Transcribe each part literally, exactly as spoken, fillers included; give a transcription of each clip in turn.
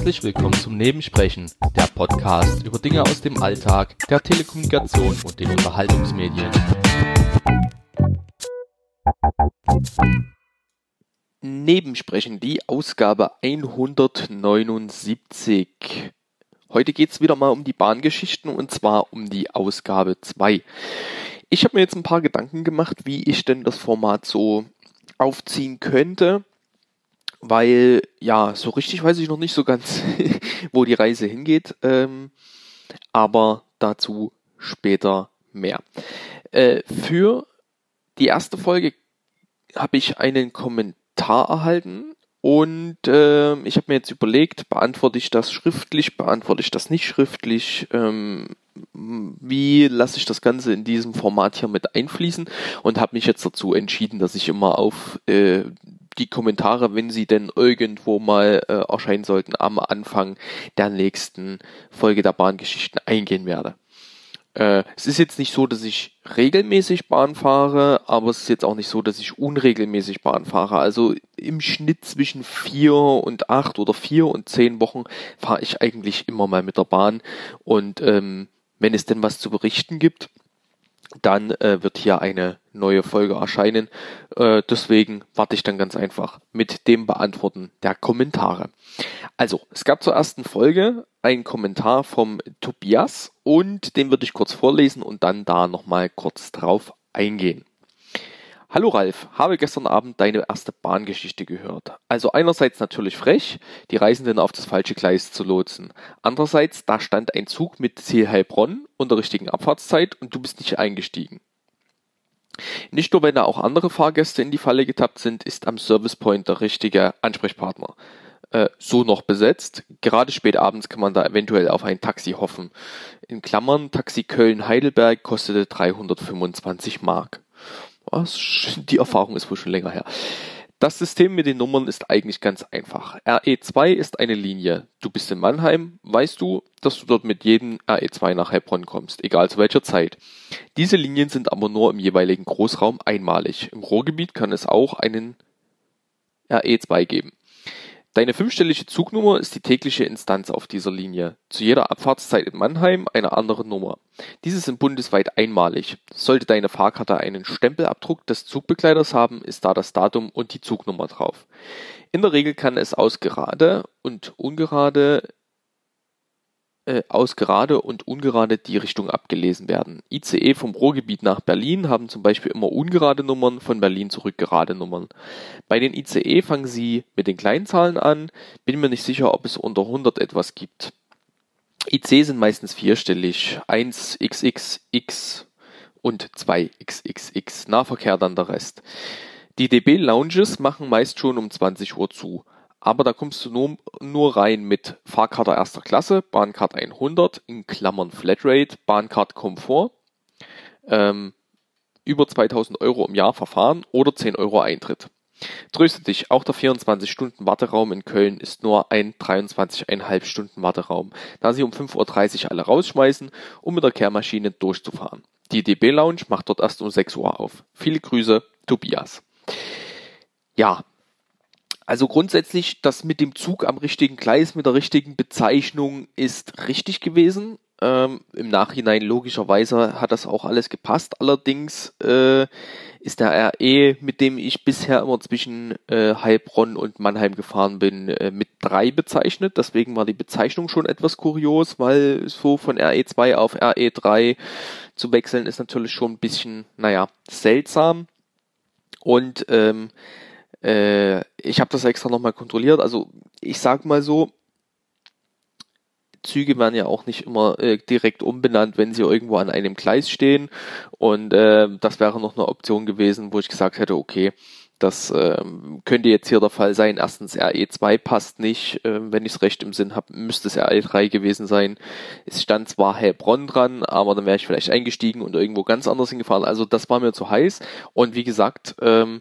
Herzlich willkommen zum Nebensprechen, der Podcast über Dinge aus dem Alltag, der Telekommunikation und den Unterhaltungsmedien. Nebensprechen, die Ausgabe hundertneunundsiebzig. Heute geht es wieder mal um die Bahngeschichten und zwar um die Ausgabe zwei. Ich habe mir jetzt ein paar Gedanken gemacht, wie ich denn das Format so aufziehen könnte, weil ja, so richtig weiß ich noch nicht so ganz, wo die Reise hingeht, ähm, aber dazu später mehr. Äh, für die erste Folge habe ich einen Kommentar erhalten und äh, ich habe mir jetzt überlegt, beantworte ich das schriftlich, beantworte ich das nicht schriftlich, ähm, wie lasse ich das Ganze in diesem Format hier mit einfließen und habe mich jetzt dazu entschieden, dass ich immer auf äh, die Kommentare, wenn sie denn irgendwo mal äh, erscheinen sollten, am Anfang der nächsten Folge der Bahngeschichten eingehen werde. Äh, es ist jetzt nicht so, dass ich regelmäßig Bahn fahre, aber es ist jetzt auch nicht so, dass ich unregelmäßig Bahn fahre. Also im Schnitt zwischen vier und acht oder vier und zehn Wochen fahre ich eigentlich immer mal mit der Bahn und ähm, wenn es denn was zu berichten gibt, dann äh, wird hier eine neue Folge erscheinen. Äh, deswegen warte ich dann ganz einfach mit dem Beantworten der Kommentare. Also, es gab zur ersten Folge einen Kommentar vom Tobias und den würde ich kurz vorlesen und dann da nochmal kurz drauf eingehen. Hallo Ralf, habe gestern Abend deine erste Bahngeschichte gehört. Also einerseits natürlich frech, die Reisenden auf das falsche Gleis zu lotsen. Andererseits, da stand ein Zug mit Ziel Heilbronn und der richtigen Abfahrtszeit und du bist nicht eingestiegen. Nicht nur, wenn da auch andere Fahrgäste in die Falle getappt sind, ist am Service Point der richtige Ansprechpartner. Äh, so noch besetzt. Gerade spät abends kann man da eventuell auf ein Taxi hoffen. In Klammern, Taxi Köln-Heidelberg kostete dreihundertfünfundzwanzig Mark. Die Erfahrung ist wohl schon länger her. Das System mit den Nummern ist eigentlich ganz einfach. R E zwei ist eine Linie. Du bist in Mannheim, weißt du, dass du dort mit jedem R E zwei nach Heilbronn kommst, egal zu welcher Zeit. Diese Linien sind aber nur im jeweiligen Großraum einmalig. Im Ruhrgebiet kann es auch einen R E zwei geben. Deine fünfstellige Zugnummer ist die tägliche Instanz auf dieser Linie. Zu jeder Abfahrtszeit in Mannheim eine andere Nummer. Diese sind bundesweit einmalig. Sollte deine Fahrkarte einen Stempelabdruck des Zugbegleiters haben, ist da das Datum und die Zugnummer drauf. In der Regel kann es aus gerade und ungerade äh, aus gerade und ungerade die Richtung abgelesen werden. I C E vom Ruhrgebiet nach Berlin haben zum Beispiel immer ungerade Nummern, von Berlin zurück gerade Nummern. Bei den I C E fangen sie mit den kleinen Zahlen an, bin mir nicht sicher, ob es unter hundert etwas gibt. I C sind meistens vierstellig, eins X X X und zwei X X X, Nahverkehr dann der Rest. Die D B-Lounges machen meist schon um zwanzig Uhr zu. Aber da kommst du nur, nur rein mit Fahrkarte erster Klasse, Bahncard hundert, in Klammern Flatrate, Bahncard Komfort, ähm, über zweitausend Euro im Jahr Verfahren oder zehn Euro Eintritt. Tröste dich, auch der vierundzwanzig Stunden Warteraum in Köln ist nur ein dreiundzwanzig Komma fünf Stunden Warteraum, da sie um fünf Uhr dreißig alle rausschmeißen, um mit der Kehrmaschine durchzufahren. Die D B-Lounge macht dort erst um sechs Uhr auf. Viele Grüße, Tobias. Ja, also grundsätzlich, das mit dem Zug am richtigen Gleis, mit der richtigen Bezeichnung ist richtig gewesen. Ähm, im Nachhinein logischerweise hat das auch alles gepasst. Allerdings äh, ist der R E, mit dem ich bisher immer zwischen äh, Heilbronn und Mannheim gefahren bin, äh, mit drei bezeichnet. Deswegen war die Bezeichnung schon etwas kurios, weil so von R E zwei auf R E drei zu wechseln ist natürlich schon ein bisschen, naja, seltsam. Und ähm, ich habe das extra nochmal kontrolliert, also ich sag mal so, Züge werden ja auch nicht immer äh, direkt umbenannt, wenn sie irgendwo an einem Gleis stehen und äh, das wäre noch eine Option gewesen, wo ich gesagt hätte, okay, das äh, könnte jetzt hier der Fall sein. Erstens, R E zwei passt nicht, äh, wenn ich es recht im Sinn habe, müsste es R E drei gewesen sein. Es stand zwar Heilbronn dran, aber dann wäre ich vielleicht eingestiegen und irgendwo ganz anders hingefahren, also das war mir zu heiß und wie gesagt, ähm,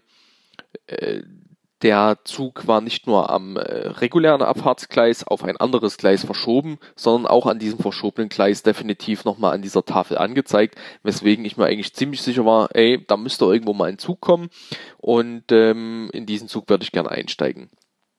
der Zug war nicht nur am äh, regulären Abfahrtsgleis auf ein anderes Gleis verschoben, sondern auch an diesem verschobenen Gleis definitiv nochmal an dieser Tafel angezeigt, weswegen ich mir eigentlich ziemlich sicher war, ey, da müsste irgendwo mal ein Zug kommen und ähm, in diesen Zug würde ich gerne einsteigen.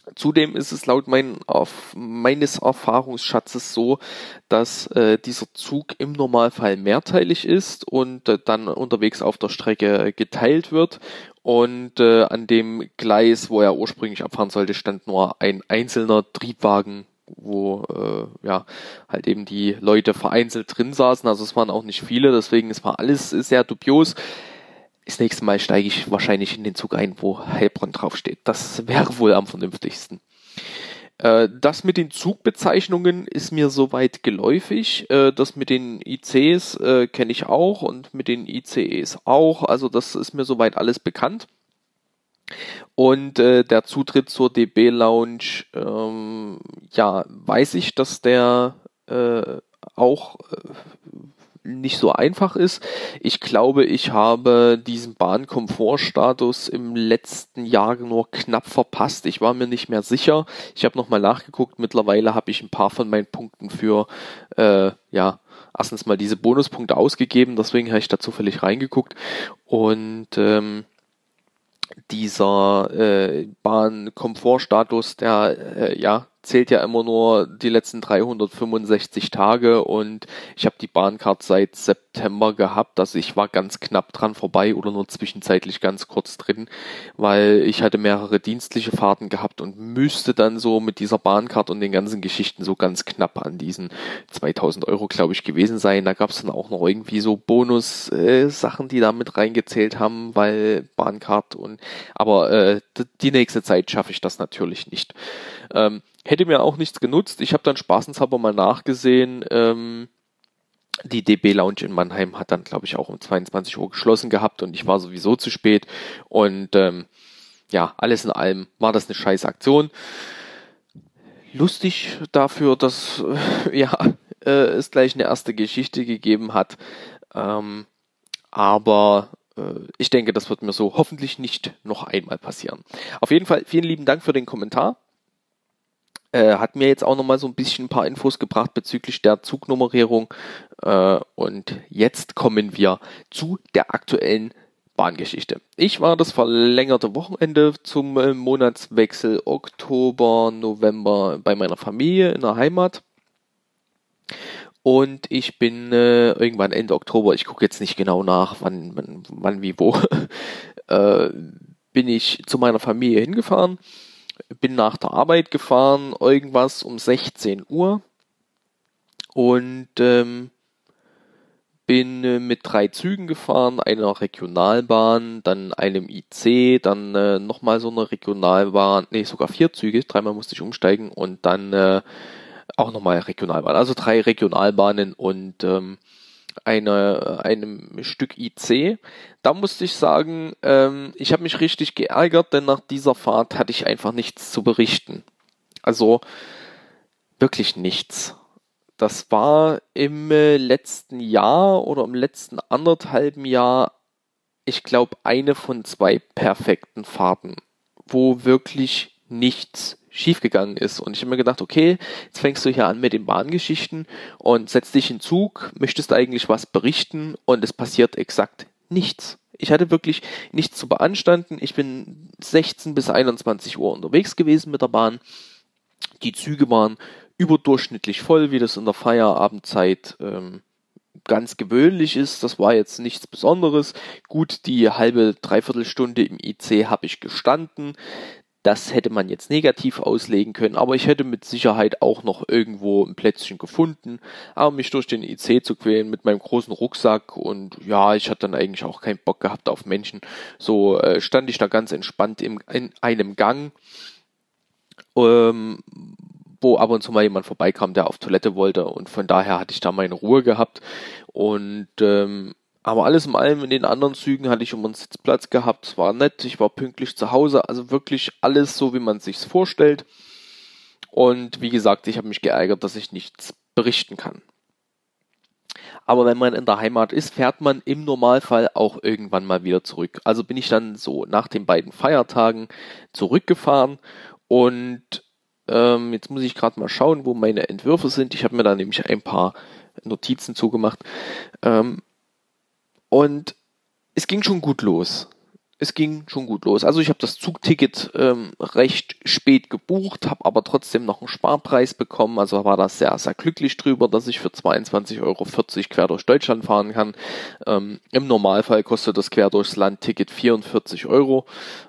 Zudem ist es laut mein, auf, meines Erfahrungsschatzes so, dass äh, dieser Zug im Normalfall mehrteilig ist und äh, dann unterwegs auf der Strecke geteilt wird. Und äh, an dem Gleis, wo er ursprünglich abfahren sollte, stand nur ein einzelner Triebwagen, wo äh, ja halt eben die Leute vereinzelt drin saßen. Also es waren auch nicht viele, deswegen es war alles sehr dubios. Das nächste Mal steige ich wahrscheinlich in den Zug ein, wo Heilbronn draufsteht. Das wäre wohl am vernünftigsten. Äh, das mit den Zugbezeichnungen ist mir soweit geläufig. Äh, das mit den I Cs äh, kenne ich auch und mit den I C Es auch. Also das ist mir soweit alles bekannt. Und äh, der Zutritt zur D B Lounge, ähm, ja, weiß ich, dass der äh, auch äh, nicht so einfach ist. Ich glaube, ich habe diesen Bahnkomfortstatus im letzten Jahr nur knapp verpasst. Ich war mir nicht mehr sicher. Ich habe nochmal nachgeguckt. Mittlerweile habe ich ein paar von meinen Punkten für, äh, ja, erstens mal diese Bonuspunkte ausgegeben. Deswegen habe ich da zufällig reingeguckt. Und ähm, dieser äh, Bahnkomfortstatus, der äh, ja zählt ja immer nur die letzten dreihundertfünfundsechzig Tage und ich habe die Bahncard seit September gehabt, also ich war ganz knapp dran vorbei oder nur zwischenzeitlich ganz kurz drin, weil ich hatte mehrere dienstliche Fahrten gehabt und müsste dann so mit dieser Bahncard und den ganzen Geschichten so ganz knapp an diesen zweitausend Euro, glaube ich, gewesen sein. Da gab es dann auch noch irgendwie so Bonus-Sachen, äh, die da mit reingezählt haben, weil Bahncard und aber äh, die nächste Zeit schaffe ich das natürlich nicht. Ähm, hätte mir auch nichts genutzt. Ich habe dann spaßenshalber mal nachgesehen. Ähm, die D B Lounge in Mannheim hat dann, glaube ich, auch um zweiundzwanzig Uhr geschlossen gehabt und ich war sowieso zu spät. Und ähm, ja, alles in allem war das eine scheiß Aktion. Lustig dafür, dass äh, ja, äh, es gleich eine erste Geschichte gegeben hat. Ähm, aber ich denke, das wird mir so hoffentlich nicht noch einmal passieren. Auf jeden Fall vielen lieben Dank für den Kommentar. Äh, hat mir jetzt auch nochmal so ein bisschen ein paar Infos gebracht bezüglich der Zugnummerierung. Äh, und jetzt kommen wir zu der aktuellen Bahngeschichte. Ich war das verlängerte Wochenende zum äh, Monatswechsel Oktober, November bei meiner Familie in der Heimat. Und ich bin äh, irgendwann Ende Oktober, ich gucke jetzt nicht genau nach, wann, wann, wann wie, wo, äh, bin ich zu meiner Familie hingefahren, bin nach der Arbeit gefahren, irgendwas um sechzehn Uhr und ähm, bin äh, mit drei Zügen gefahren, einer Regionalbahn, dann einem I C, dann äh, nochmal so eine Regionalbahn, nee, sogar vier Züge, dreimal musste ich umsteigen und dann äh, auch nochmal Regionalbahn, also drei Regionalbahnen und ähm, eine, einem Stück I C. Da musste ich sagen, ähm, ich habe mich richtig geärgert, denn nach dieser Fahrt hatte ich einfach nichts zu berichten. Also wirklich nichts. Das war im äh, letzten Jahr oder im letzten anderthalben Jahr, ich glaube, eine von zwei perfekten Fahrten, wo wirklich nichts schiefgegangen ist. Und ich habe mir gedacht, okay, jetzt fängst du hier an mit den Bahngeschichten und setzt dich in Zug, möchtest eigentlich was berichten und es passiert exakt nichts. Ich hatte wirklich nichts zu beanstanden. Ich bin sechzehn bis einundzwanzig Uhr unterwegs gewesen mit der Bahn. Die Züge waren überdurchschnittlich voll, wie das in der Feierabendzeit ähm, ganz gewöhnlich ist. Das war jetzt nichts Besonderes. Gut, die halbe, dreiviertel Stunde im I C habe ich gestanden. Das hätte man jetzt negativ auslegen können, aber ich hätte mit Sicherheit auch noch irgendwo ein Plätzchen gefunden, aber mich durch den I C zu quälen mit meinem großen Rucksack und ja, ich hatte dann eigentlich auch keinen Bock gehabt auf Menschen. So äh, stand ich da ganz entspannt im, in einem Gang, ähm, wo ab und zu mal jemand vorbeikam, der auf Toilette wollte und von daher hatte ich da meine Ruhe gehabt und ähm, aber alles in allem in den anderen Zügen hatte ich um einen Sitzplatz gehabt, es war nett, ich war pünktlich zu Hause, also wirklich alles so, wie man es sich vorstellt. Und wie gesagt, ich habe mich geärgert, dass ich nichts berichten kann. Aber wenn man in der Heimat ist, fährt man im Normalfall auch irgendwann mal wieder zurück. Also bin ich dann so nach den beiden Feiertagen zurückgefahren und ähm, jetzt muss ich gerade mal schauen, wo meine Entwürfe sind. Ich habe mir da nämlich ein paar Notizen zugemacht. Ähm, Und es ging schon gut los. es ging schon gut los. Also ich habe das Zugticket ähm, recht spät gebucht, habe aber trotzdem noch einen Sparpreis bekommen. Also war da sehr, sehr glücklich drüber, dass ich für zweiundzwanzig Euro vierzig quer durch Deutschland fahren kann. Ähm, Im Normalfall kostet das quer durchs Land-Ticket vierundvierzig Euro.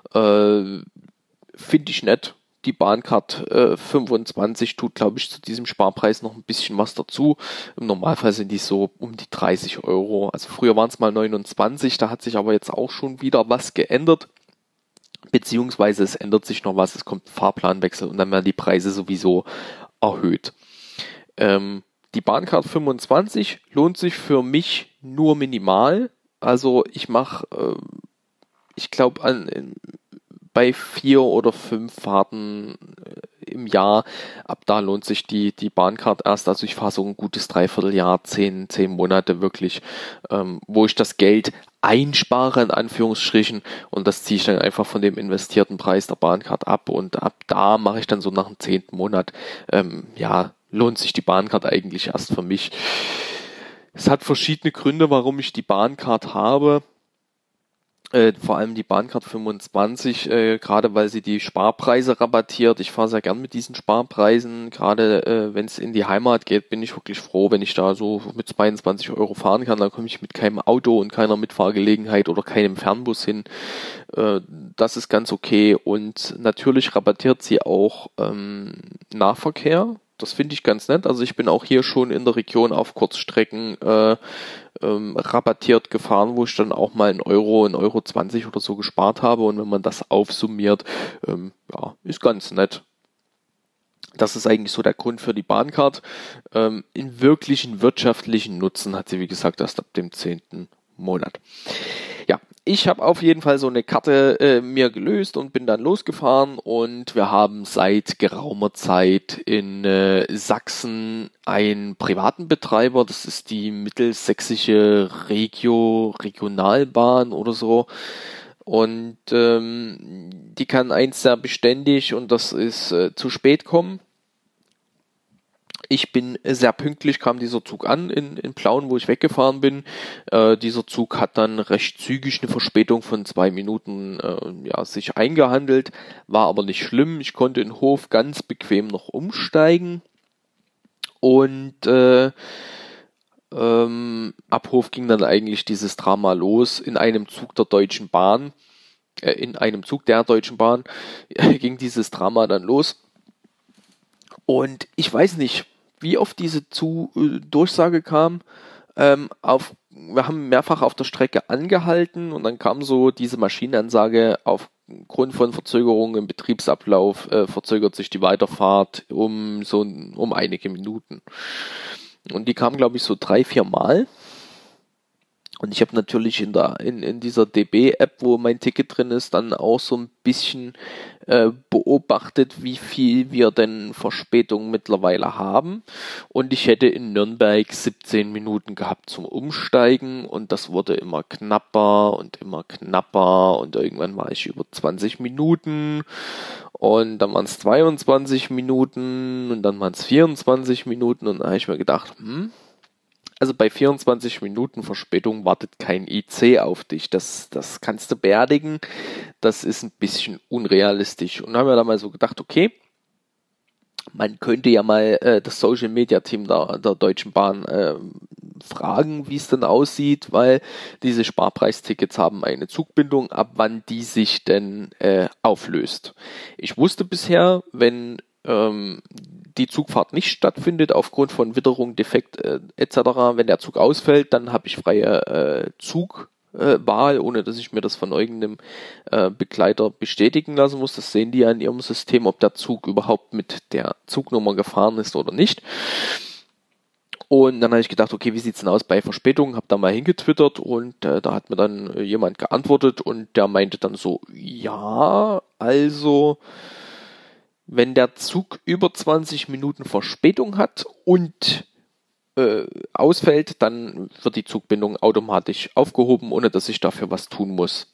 Äh, Finde ich nett. Die Bahncard äh, fünfundzwanzig tut, glaube ich, zu diesem Sparpreis noch ein bisschen was dazu. Im Normalfall sind die so um die dreißig Euro. Also früher waren es mal neunundzwanzig, da hat sich aber jetzt auch schon wieder was geändert. Beziehungsweise es ändert sich noch was, es kommt ein Fahrplanwechsel und dann werden die Preise sowieso erhöht. Ähm, die Bahncard fünfundzwanzig lohnt sich für mich nur minimal. Also ich mache, äh, ich glaube, an bei vier oder fünf Fahrten im Jahr, ab da lohnt sich die, die Bahncard erst. Also ich fahre so ein gutes Dreivierteljahr, zehn, zehn Monate wirklich, ähm, wo ich das Geld einspare, in Anführungsstrichen, und das ziehe ich dann einfach von dem investierten Preis der Bahncard ab und ab da mache ich dann so nach dem zehnten Monat, ähm, ja, lohnt sich die Bahncard eigentlich erst für mich. Es hat verschiedene Gründe, warum ich die Bahncard habe. Äh, vor allem die Bahncard fünfundzwanzig, äh, gerade weil sie die Sparpreise rabattiert. Ich fahre sehr gern mit diesen Sparpreisen. Gerade äh, wenn es in die Heimat geht, bin ich wirklich froh, wenn ich da so mit zweiundzwanzig Euro fahren kann. Dann komme ich mit keinem Auto und keiner Mitfahrgelegenheit oder keinem Fernbus hin. Äh, das ist ganz okay. Und natürlich rabattiert sie auch ähm, Nahverkehr. Das finde ich ganz nett. Also ich bin auch hier schon in der Region auf Kurzstrecken äh, ähm, rabattiert gefahren, wo ich dann auch mal einen Euro, einen Euro zwanzig oder so gespart habe. Und wenn man das aufsummiert, ähm, ja, ist ganz nett. Das ist eigentlich so der Grund für die Bahncard. Ähm, in wirklichen wirtschaftlichen Nutzen hat sie, wie gesagt, erst ab dem zehnten Monat. Ja, ich habe auf jeden Fall so eine Karte äh, mir gelöst und bin dann losgefahren und wir haben seit geraumer Zeit in äh, Sachsen einen privaten Betreiber, das ist die Mittelsächsische Regio Regionalbahn oder so. Und ähm, die kann eins sehr beständig und das ist äh, zu spät kommen. Ich bin sehr pünktlich, kam dieser Zug an in, in Plauen, wo ich weggefahren bin. Äh, dieser Zug hat dann recht zügig eine Verspätung von zwei Minuten äh, ja, sich eingehandelt, war aber nicht schlimm. Ich konnte in Hof ganz bequem noch umsteigen und äh, ähm, ab Hof ging dann eigentlich dieses Drama los. In einem Zug der Deutschen Bahn, äh, in einem Zug der Deutschen Bahn äh, ging dieses Drama dann los. Und ich weiß nicht, wie oft diese zu, äh, Durchsage kam. Ähm, auf, wir haben mehrfach auf der Strecke angehalten und dann kam so diese Maschinenansage: aufgrund von Verzögerungen im Betriebsablauf äh, verzögert sich die Weiterfahrt um so um einige Minuten. Und die kam, glaube ich, so drei, vier Mal. Und ich habe natürlich in der in, in dieser D B-App, wo mein Ticket drin ist, dann auch so ein bisschen äh, beobachtet, wie viel wir denn Verspätung mittlerweile haben. Und ich hätte in Nürnberg siebzehn Minuten gehabt zum Umsteigen und das wurde immer knapper und immer knapper und irgendwann war ich über zwanzig Minuten und dann waren es zweiundzwanzig Minuten und dann waren es vierundzwanzig Minuten und da habe ich mir gedacht, hm, also bei vierundzwanzig Minuten Verspätung wartet kein I C auf dich. Das, das kannst du beerdigen. Das ist ein bisschen unrealistisch. Und dann haben wir da mal so gedacht, okay, man könnte ja mal äh, das Social Media Team der, der Deutschen Bahn äh, fragen, wie es denn aussieht, weil diese Sparpreistickets haben eine Zugbindung, ab wann die sich denn äh, auflöst. Ich wusste bisher, wenn ähm, die Zugfahrt nicht stattfindet aufgrund von Witterung, Defekt äh, et cetera, wenn der Zug ausfällt, dann habe ich freie äh, Zugwahl, äh, ohne dass ich mir das von irgendeinem äh, Begleiter bestätigen lassen muss. Das sehen die ja in ihrem System, ob der Zug überhaupt mit der Zugnummer gefahren ist oder nicht. Und dann habe ich gedacht, okay, wie sieht's denn aus bei Verspätungen? Habe da mal hingetwittert und äh, da hat mir dann äh, jemand geantwortet und der meinte dann so, ja, also wenn der Zug über zwanzig Minuten Verspätung hat und äh, ausfällt, dann wird die Zugbindung automatisch aufgehoben, ohne dass ich dafür was tun muss.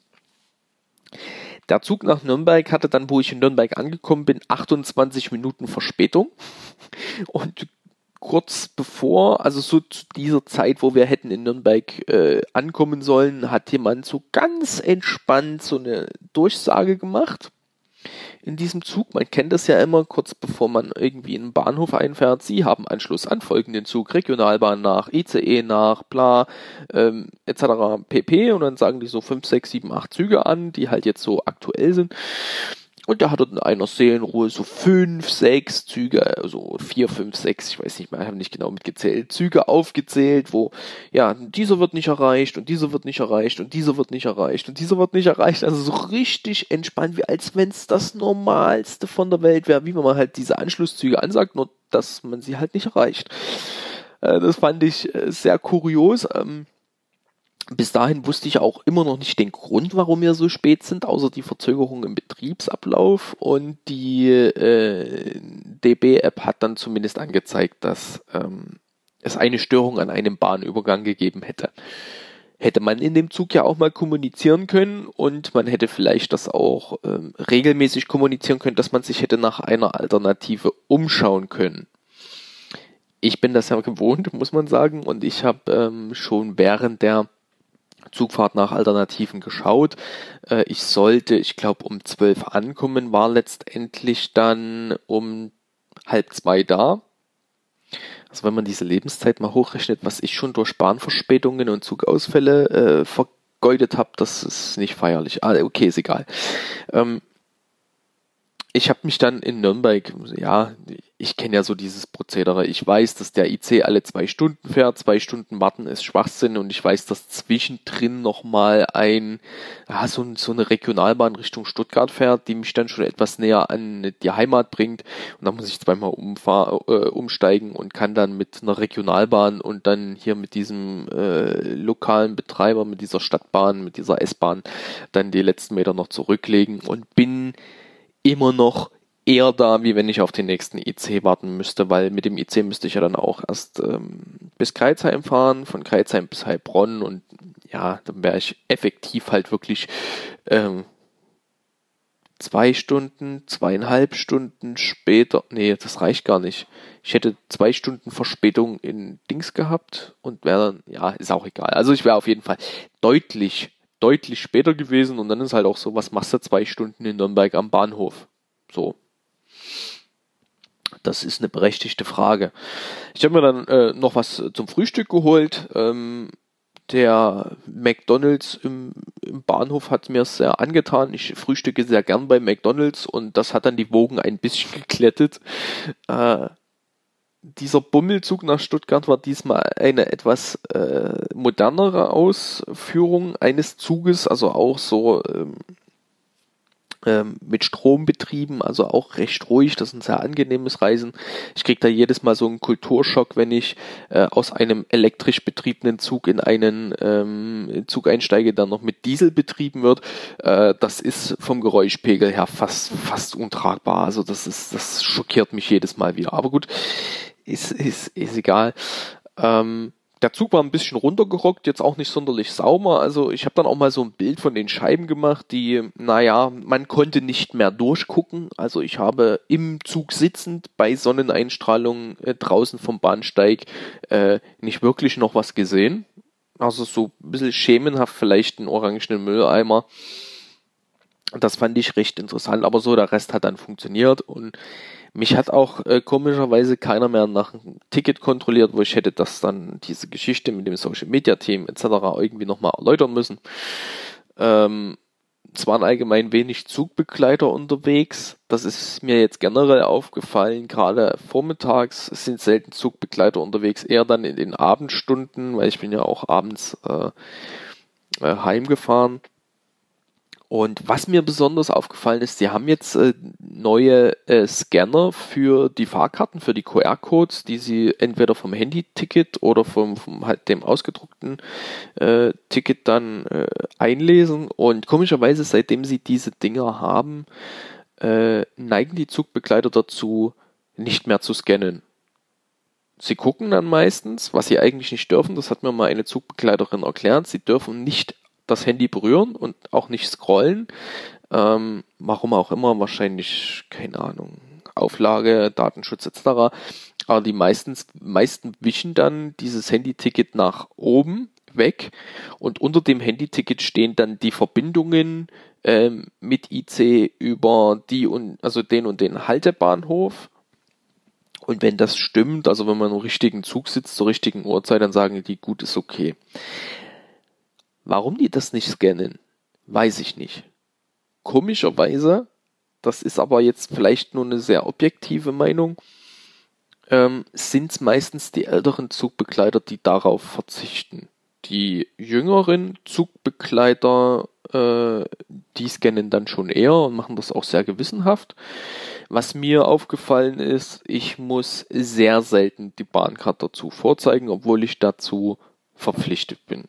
Der Zug nach Nürnberg hatte dann, wo ich in Nürnberg angekommen bin, achtundzwanzig Minuten Verspätung. Und kurz bevor, also so zu dieser Zeit, wo wir hätten in Nürnberg äh, ankommen sollen, hat jemand so ganz entspannt so eine Durchsage gemacht in diesem Zug. Man kennt das ja immer, kurz bevor man irgendwie in den Bahnhof einfährt. Sie haben Anschluss an folgenden Zug, Regionalbahn nach, I C E nach, bla, ähm, et cetera pp. Und dann sagen die so fünf, sechs, sieben, acht Züge an, die halt jetzt so aktuell sind. Und da hat er in einer Seelenruhe so fünf, sechs Züge, also vier, fünf, sechs, ich weiß nicht mehr, ich habe nicht genau mitgezählt, Züge aufgezählt, wo, ja, dieser wird nicht erreicht und dieser wird nicht erreicht und dieser wird nicht erreicht und dieser wird nicht erreicht. Also so richtig entspannt, wie als wenn es das Normalste von der Welt wäre, wie man mal halt diese Anschlusszüge ansagt, nur dass man sie halt nicht erreicht. Äh, das fand ich äh, sehr kurios. Ähm, Bis dahin wusste ich auch immer noch nicht den Grund, warum wir so spät sind, außer die Verzögerung im Betriebsablauf, und die äh, D B-App hat dann zumindest angezeigt, dass ähm, es eine Störung an einem Bahnübergang gegeben hätte. Hätte man in dem Zug ja auch mal kommunizieren können und man hätte vielleicht das auch ähm, regelmäßig kommunizieren können, dass man sich hätte nach einer Alternative umschauen können. Ich bin das ja gewohnt, muss man sagen, und ich habe ähm, schon während der Zugfahrt nach Alternativen geschaut. Äh, ich sollte, ich glaube, um zwölf ankommen, war letztendlich dann um halb zwei da. Also wenn man diese Lebenszeit mal hochrechnet, was ich schon durch Bahnverspätungen und Zugausfälle äh, vergeudet habe, das ist nicht feierlich. Ah, okay, ist egal. Ähm, ich habe mich dann in Nürnberg, ja, ich kenne ja so dieses Prozedere, ich weiß, dass der I C alle zwei Stunden fährt, zwei Stunden warten ist Schwachsinn, und ich weiß, dass zwischendrin nochmal ein, ja, so, so eine Regionalbahn Richtung Stuttgart fährt, die mich dann schon etwas näher an die Heimat bringt, und da muss ich zweimal umfahr, äh, umsteigen und kann dann mit einer Regionalbahn und dann hier mit diesem äh, lokalen Betreiber, mit dieser Stadtbahn, mit dieser S-Bahn dann die letzten Meter noch zurücklegen und bin immer noch eher da, wie wenn ich auf den nächsten I C warten müsste, weil mit dem I C müsste ich ja dann auch erst ähm, bis Crailsheim fahren, von Crailsheim bis Heilbronn, und ja, dann wäre ich effektiv halt wirklich ähm, zwei Stunden, zweieinhalb Stunden später, nee, das reicht gar nicht. Ich hätte zwei Stunden Verspätung in Dings gehabt und wäre dann, ja, ist auch egal. Also ich wäre auf jeden Fall deutlich deutlich später gewesen, und dann ist halt auch so, was machst du zwei Stunden in Nürnberg am Bahnhof? So. Das ist eine berechtigte Frage. Ich habe mir dann äh, noch was zum Frühstück geholt. Ähm, der McDonald's im, im Bahnhof hat mir sehr angetan. Ich frühstücke sehr gern bei McDonald's, und das hat dann die Wogen ein bisschen geklettet. Äh, Dieser Bummelzug nach Stuttgart war diesmal eine etwas äh, modernere Ausführung eines Zuges, also auch so ähm, ähm, mit Strom betrieben, also auch recht ruhig. Das ist ein sehr angenehmes Reisen. Ich kriege da jedes Mal so einen Kulturschock, wenn ich äh, aus einem elektrisch betriebenen Zug in einen ähm, Zug einsteige, der noch mit Diesel betrieben wird. Äh, das ist vom Geräuschpegel her fast fast untragbar. Also das ist, das schockiert mich jedes Mal wieder. Aber gut. Ist, ist, ist egal. Ähm, der Zug war ein bisschen runtergerockt, jetzt auch nicht sonderlich sauber. Also ich habe dann auch mal so ein Bild von den Scheiben gemacht, die, naja, man konnte nicht mehr durchgucken. Also ich habe im Zug sitzend bei Sonneneinstrahlung äh, draußen vom Bahnsteig äh, nicht wirklich noch was gesehen. Also so ein bisschen schemenhaft, vielleicht einen orangenen Mülleimer. Das fand ich recht interessant, aber so der Rest hat dann funktioniert, und mich hat auch äh, komischerweise keiner mehr nach einem Ticket kontrolliert, wo ich hätte das dann, diese Geschichte mit dem Social Media Team et cetera irgendwie nochmal erläutern müssen. Ähm, es waren allgemein wenig Zugbegleiter unterwegs. Das ist mir jetzt generell aufgefallen. Gerade vormittags sind selten Zugbegleiter unterwegs, eher dann in den Abendstunden, weil ich bin ja auch abends äh, äh, heimgefahren. Und was mir besonders aufgefallen ist, sie haben jetzt äh, neue äh, Scanner für die Fahrkarten, für die Q R-Codes, die sie entweder vom Handy-Ticket oder vom, vom halt dem ausgedruckten äh, Ticket dann äh, einlesen. Und komischerweise, seitdem sie diese Dinger haben, äh, neigen die Zugbegleiter dazu, nicht mehr zu scannen. Sie gucken dann meistens, was sie eigentlich nicht dürfen. Das hat mir mal eine Zugbegleiterin erklärt. Sie dürfen nicht das Handy berühren und auch nicht scrollen. Ähm, warum auch immer, wahrscheinlich, keine Ahnung, Auflage, Datenschutz et cetera. Aber die meisten, meisten wischen dann dieses Handyticket nach oben weg und unter dem Handyticket stehen dann die Verbindungen ähm, mit I C über die und also den und den Haltebahnhof. Und wenn das stimmt, also wenn man im richtigen Zug sitzt zur richtigen Uhrzeit, dann sagen die, gut, ist okay. Warum die das nicht scannen, weiß ich nicht. Komischerweise, das ist aber jetzt vielleicht nur eine sehr objektive Meinung, ähm, sind es meistens die älteren Zugbegleiter, die darauf verzichten. Die jüngeren Zugbegleiter, äh, die scannen dann schon eher und machen das auch sehr gewissenhaft. Was mir aufgefallen ist, ich muss sehr selten die Bahncard dazu vorzeigen, obwohl ich dazu verpflichtet bin.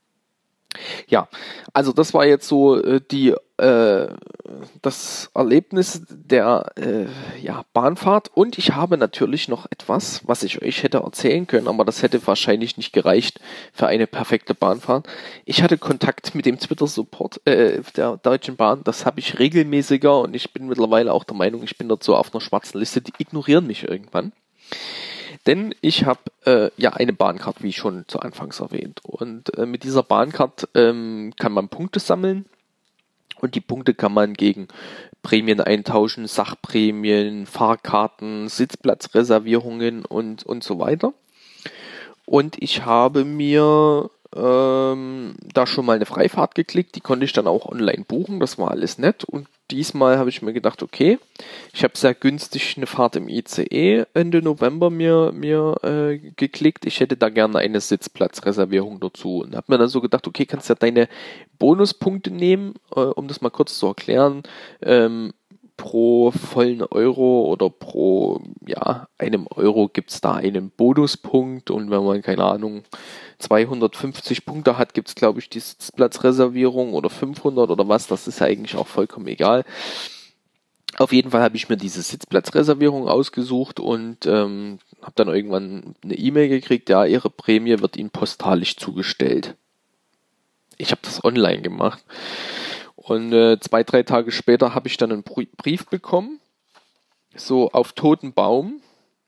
Ja, also das war jetzt so äh, die äh, das Erlebnis der äh, ja, Bahnfahrt, und ich habe natürlich noch etwas, was ich euch hätte erzählen können, aber das hätte wahrscheinlich nicht gereicht für eine perfekte Bahnfahrt. Ich hatte Kontakt mit dem Twitter-Support äh, der Deutschen Bahn, das habe ich regelmäßiger, und ich bin mittlerweile auch der Meinung, ich bin dort so auf einer schwarzen Liste, die ignorieren mich irgendwann. Denn ich habe äh, ja eine Bahncard, wie schon zu Anfangs erwähnt. Und äh, mit dieser Bahncard ähm, kann man Punkte sammeln. Und die Punkte kann man gegen Prämien eintauschen, Sachprämien, Fahrkarten, Sitzplatzreservierungen und, und so weiter. Und ich habe mir ähm, da schon mal eine Freifahrt geklickt, die konnte ich dann auch online buchen, das war alles nett. Und diesmal habe ich mir gedacht, okay, ich habe sehr günstig eine Fahrt im I C E Ende November mir, mir äh, geklickt, ich hätte da gerne eine Sitzplatzreservierung dazu. Und habe mir dann so gedacht, okay, kannst ja deine Bonuspunkte nehmen, äh, um das mal kurz zu erklären, ähm, pro vollen Euro oder pro, ja, einem Euro gibt es da einen Bonuspunkt, und wenn man, keine Ahnung, zweihundertfünfzig Punkte hat, gibt es, glaube ich, die Sitzplatzreservierung oder fünfhundert oder was, das ist ja eigentlich auch vollkommen egal. Auf jeden Fall habe ich mir diese Sitzplatzreservierung ausgesucht und ähm, habe dann irgendwann eine E-Mail gekriegt, ja, Ihre Prämie wird Ihnen postalisch zugestellt. Ich habe das online gemacht. Und äh, zwei, drei Tage später habe ich dann einen Brief bekommen, so auf toten Baum,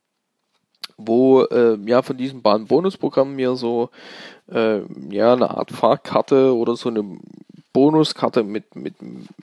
wo äh, ja von diesem Bahnbonusprogramm mir so äh, ja eine Art Fahrkarte oder so eine Bonuskarte mit mit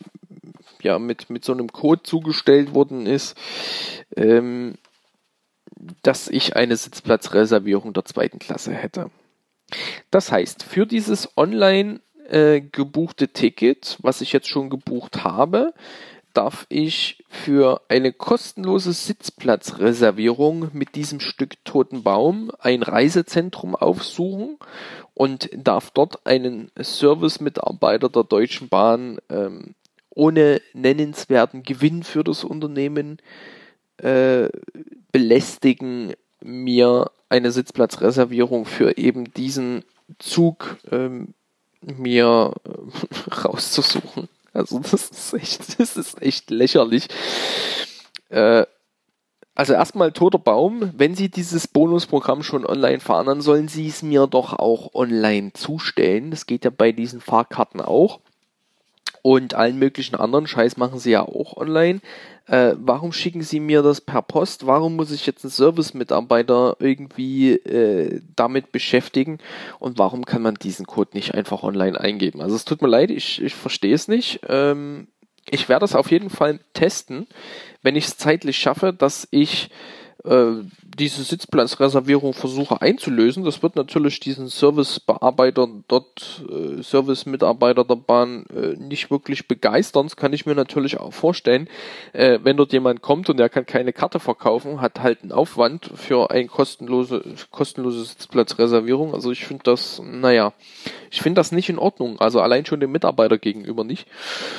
ja mit mit so einem Code zugestellt worden ist, ähm, dass ich eine Sitzplatzreservierung der zweiten Klasse hätte. Das heißt, für dieses online äh, gebuchte Ticket, was ich jetzt schon gebucht habe, darf ich für eine kostenlose Sitzplatzreservierung mit diesem Stück toten Baum ein Reisezentrum aufsuchen und darf dort einen Service-Mitarbeiter der Deutschen Bahn ähm, ohne nennenswerten Gewinn für das Unternehmen äh, belästigen, mir eine Sitzplatzreservierung für eben diesen Zug ähm, mir äh, rauszusuchen. Also das ist echt, das ist echt lächerlich. Äh, also erstmal toter Baum, wenn Sie dieses Bonusprogramm schon online fahren, dann sollen Sie es mir doch auch online zustellen. Das geht ja bei diesen Fahrkarten auch. Und allen möglichen anderen Scheiß machen Sie ja auch online. Äh, warum schicken Sie mir das per Post? Warum muss ich jetzt einen Service-Mitarbeiter irgendwie äh, damit beschäftigen? Und warum kann man diesen Code nicht einfach online eingeben? Also es tut mir leid, ich, ich verstehe es nicht. Ähm, ich werde es auf jeden Fall testen, wenn ich es zeitlich schaffe, dass ich äh, diese Sitzplatzreservierung versuche einzulösen. Das wird natürlich diesen Servicebearbeiter dort, äh, Service-Mitarbeiter der Bahn äh, nicht wirklich begeistern. Das kann ich mir natürlich auch vorstellen. Äh, wenn dort jemand kommt und der kann keine Karte verkaufen, hat halt einen Aufwand für eine kostenlose, kostenlose Sitzplatzreservierung. Also ich finde das, naja, ich finde das nicht in Ordnung. Also allein schon dem Mitarbeiter gegenüber nicht.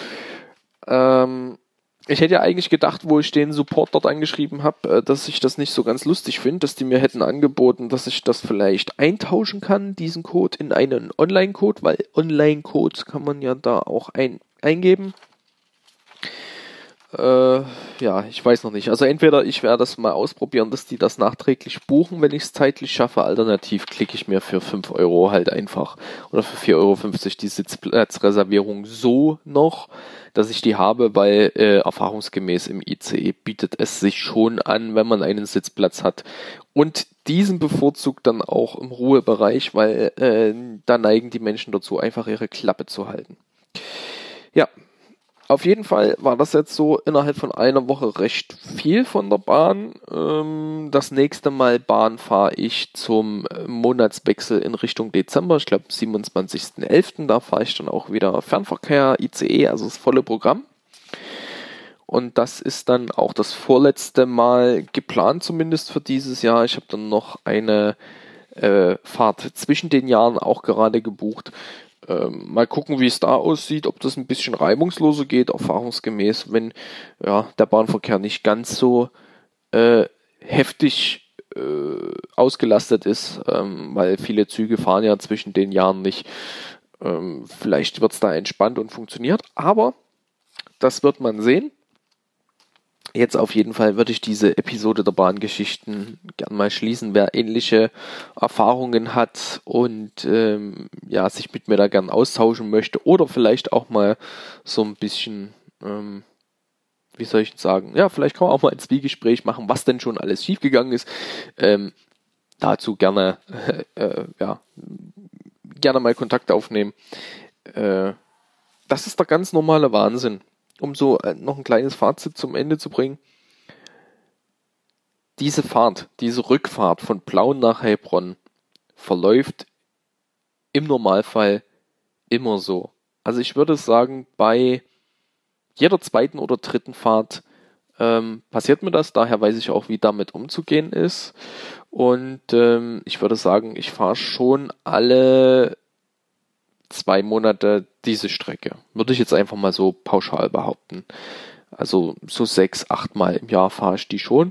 Ähm, Ich hätte ja eigentlich gedacht, wo ich den Support dort angeschrieben habe, dass ich das nicht so ganz lustig finde, dass die mir hätten angeboten, dass ich das vielleicht eintauschen kann, diesen Code, in einen Online-Code, weil Online-Codes kann man ja da auch ein, eingeben. Äh, ja, ich weiß noch nicht. Also entweder ich werde das mal ausprobieren, dass die das nachträglich buchen, wenn ich es zeitlich schaffe. Alternativ klicke ich mir für fünf Euro halt einfach oder für vier Euro fünfzig die Sitzplatzreservierung so noch, dass ich die habe, weil äh, erfahrungsgemäß im I C E bietet es sich schon an, wenn man einen Sitzplatz hat. Und diesen bevorzugt dann auch im Ruhebereich, weil äh, da neigen die Menschen dazu, einfach ihre Klappe zu halten. Ja, auf jeden Fall war das jetzt so innerhalb von einer Woche recht viel von der Bahn. Ähm, das nächste Mal Bahn fahre ich zum Monatswechsel in Richtung Dezember. Ich glaube siebenundzwanzigsten elften Da fahre ich dann auch wieder Fernverkehr, I C E, also das volle Programm. Und das ist dann auch das vorletzte Mal geplant, zumindest für dieses Jahr. Ich habe dann noch eine äh, Fahrt zwischen den Jahren auch gerade gebucht. Ähm, mal gucken, wie es da aussieht, ob das ein bisschen reibungsloser geht, erfahrungsgemäß, wenn ja, der Bahnverkehr nicht ganz so äh, heftig äh, ausgelastet ist, ähm, weil viele Züge fahren ja zwischen den Jahren nicht. Ähm, vielleicht wird es da entspannt und funktioniert, aber das wird man sehen. Jetzt auf jeden Fall würde ich diese Episode der Bahngeschichten gern mal schließen. Wer ähnliche Erfahrungen hat und ähm, ja, sich mit mir da gern austauschen möchte oder vielleicht auch mal so ein bisschen, ähm, wie soll ich sagen, ja, vielleicht kann man auch mal ein Zwiegespräch machen, was denn schon alles schiefgegangen ist. Ähm, dazu gerne, äh, äh, ja, gerne mal Kontakt aufnehmen. Äh, das ist der ganz normale Wahnsinn. Um so noch ein kleines Fazit zum Ende zu bringen. Diese Fahrt, diese Rückfahrt von Plauen nach Heilbronn verläuft im Normalfall immer so. Also ich würde sagen, bei jeder zweiten oder dritten Fahrt ähm, passiert mir das. Daher weiß ich auch, wie damit umzugehen ist. Und ähm, ich würde sagen, ich fahre schon alle zwei Monate diese Strecke. Würde ich jetzt einfach mal so pauschal behaupten. Also so sechs, acht Mal im Jahr fahre ich die schon.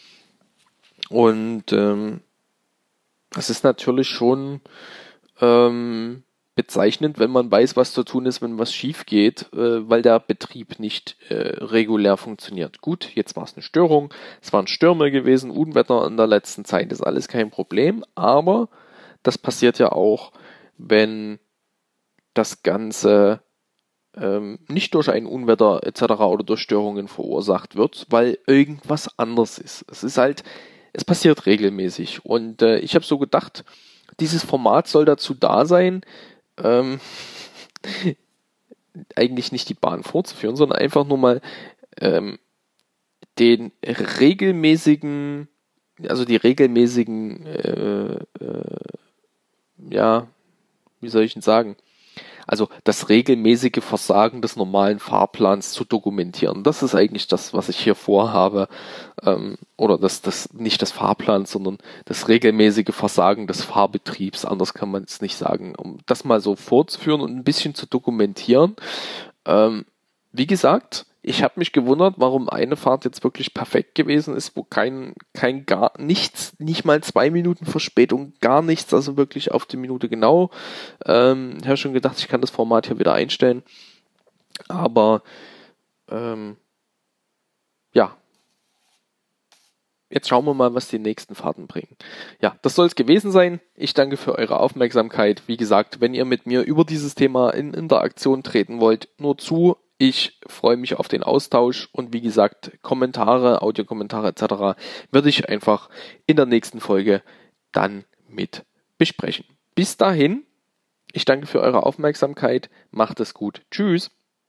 Und ähm, es ist natürlich schon ähm, bezeichnend, wenn man weiß, was zu tun ist, wenn was schief geht, äh, weil der Betrieb nicht äh, regulär funktioniert. Gut, jetzt war es eine Störung, es waren Stürme gewesen, Unwetter in der letzten Zeit, ist alles kein Problem, aber das passiert ja auch, wenn das Ganze ähm, nicht durch ein Unwetter et cetera oder durch Störungen verursacht wird, weil irgendwas anders ist. Es ist halt, es passiert regelmäßig. Und äh, ich habe so gedacht, dieses Format soll dazu da sein, ähm, eigentlich nicht die Bahn fortzuführen, sondern einfach nur mal ähm, den regelmäßigen, also die regelmäßigen, äh, äh, ja, wie soll ich denn sagen, also das regelmäßige Versagen des normalen Fahrplans zu dokumentieren. Das ist eigentlich das, was ich hier vorhabe. Ähm, oder das, das nicht das Fahrplans, sondern das regelmäßige Versagen des Fahrbetriebs. Anders kann man es nicht sagen. Um das mal so vorzuführen und ein bisschen zu dokumentieren. Ähm, wie gesagt, ich habe mich gewundert, warum eine Fahrt jetzt wirklich perfekt gewesen ist, wo kein, kein gar nichts, nicht mal zwei Minuten Verspätung, gar nichts, also wirklich auf die Minute genau. Ähm, ich habe schon gedacht, ich kann das Format hier wieder einstellen. Aber ähm, ja, jetzt schauen wir mal, was die nächsten Fahrten bringen. Ja, das soll es gewesen sein. Ich danke für eure Aufmerksamkeit. Wie gesagt, wenn ihr mit mir über dieses Thema in Interaktion treten wollt, nur zu. Ich freue mich auf den Austausch und wie gesagt, Kommentare, Audiokommentare et cetera würde ich einfach in der nächsten Folge dann mit besprechen. Bis dahin, ich danke für eure Aufmerksamkeit, macht es gut, tschüss.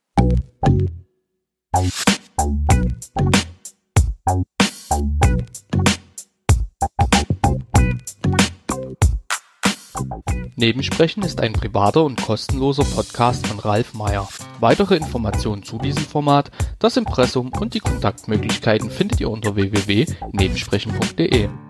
Nebensprechen ist ein privater und kostenloser Podcast von Ralf Meyer. Weitere Informationen zu diesem Format, das Impressum und die Kontaktmöglichkeiten findet ihr unter w w w punkt nebensprechen punkt de.